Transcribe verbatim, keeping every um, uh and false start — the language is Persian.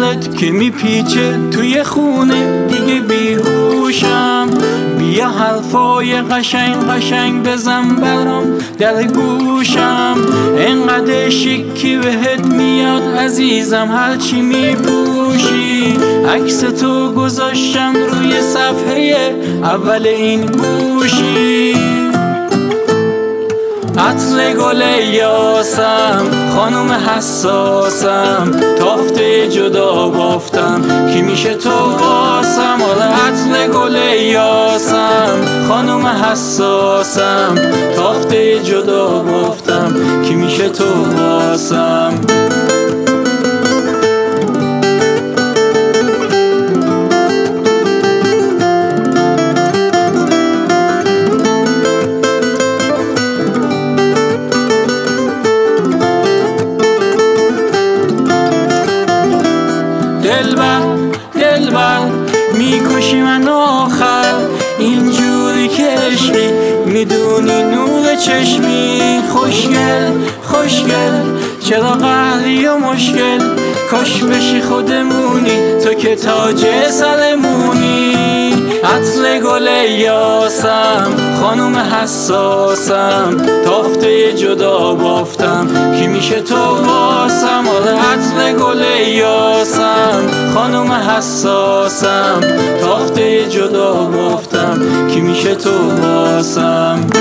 دلت که میپیچه توی خونه دیگه بیهوشم. بیا حرفای قشنگ قشنگ بزن برام در گوشم. انقدر شکی بهت میاد عزیزم هرچی میپوشی. عکس تو گذاشتم روی صفحه اول این گوشی. عطر گل یاسم خانم حساسم، تافته جدا بافتم کی میشه تو واسم. آره عطر گل یاسم خانم حساسم، تافته جدا بافتم کی میشه تو واسم. دلبر دلبر میکشی من آخر، اینجوری که عشقی میدونی نور چشمی. خوشگل خوشگل چرا قهری و مشکل، کاش بشی خودمونی تو که تاج سرمونی. عطر گل یاسم خانم حساسم، تافته جدا بافتم کی میشه تو واسم. آره عطر گل یاسم خانم حساسم، تافته جدا بافتم کی میشه تو واسم.